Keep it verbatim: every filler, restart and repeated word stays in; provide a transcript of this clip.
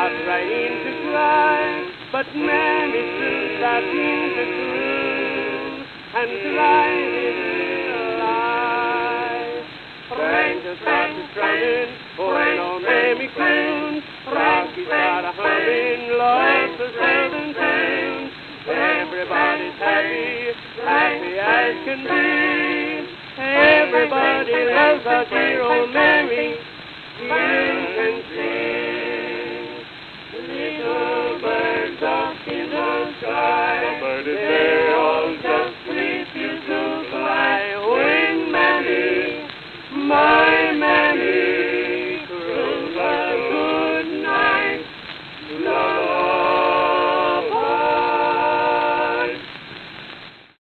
got right in to cry, but Mammy soon got in to groove and cried in a lie. Rangers started strumming when old Mammy crooned, Rocky started humming lots of southern tunes. Everybody's happy, happy as can be. Everybody loves our dear old Mammy. You can see.